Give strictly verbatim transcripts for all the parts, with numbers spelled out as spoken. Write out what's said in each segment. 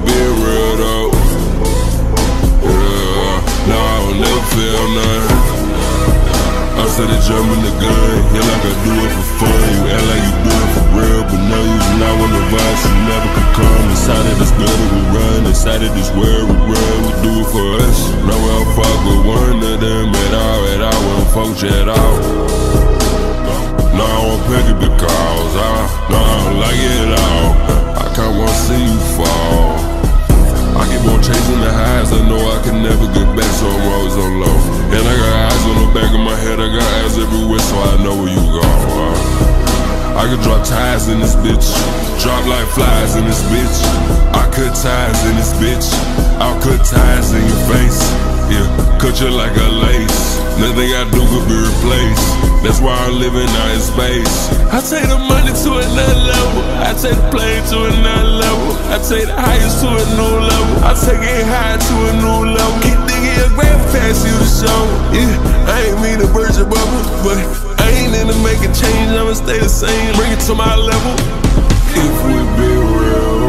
been real though. Yeah, no, I don't never feel nothing. I said it jumping the gun, yeah, like I do it for fun. You act like you do it for real, but no, you do not want the vibes, you never can come. Inside of this gutter we run, inside of this world we run, we do it for us. No, I'll fuck with one of them at all, at all, won't fuck you at all. No, I won't pick up the calls, I, no, I don't like it at all. I can't want to see you fall. I keep on chasing the highs, I know I can never get back, so I'm always on low. And I got eyes on the back of my head, I got eyes everywhere, so I know where you go. uh. I can drop ties in this bitch, drop like flies in this bitch. I cut ties in this bitch, I'll cut ties in your face. Yeah, cut you like a lace, nothing I do could be replaced. That's why I'm living out in space. I take the money to another level, I take the plane to another level, I take the highest to a new level, I take it high to a new level. Keep thinking your grandpa pass you the show. Yeah, I ain't mean to burst your bubble, but I ain't into making change, I'ma stay the same, bring it to my level. If we be real,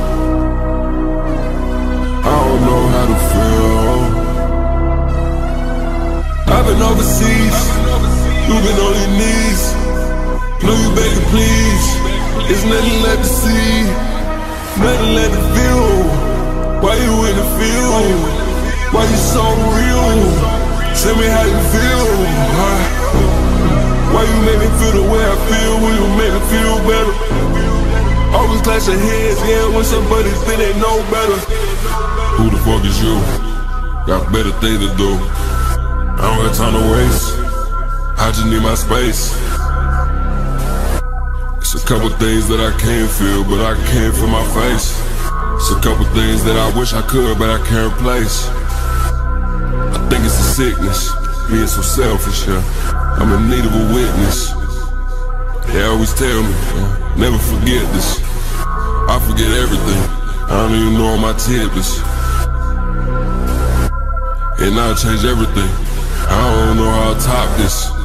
I don't know how to feel. I've been overseas, you been on your knees. Know you begging please, it's nothing left to see, nothing left to feel. Why you in the field? Why you so real? Tell me how you feel, huh? Why you make me feel the way I feel? Will you make me feel better? Always clash your heads, yeah, when somebody think they know better. Who the fuck is you? Got better things to do. I don't got time to waste, I just need my space. It's a couple things that I can't feel, but I can't feel my face. It's a couple things that I wish I could, but I can't replace. I think it's a sickness, being so selfish, yeah. I'm in need of a witness. They always tell me, never forget this. I forget everything, I don't even know on my tablets. And I'll change everything, I don't know how to top this.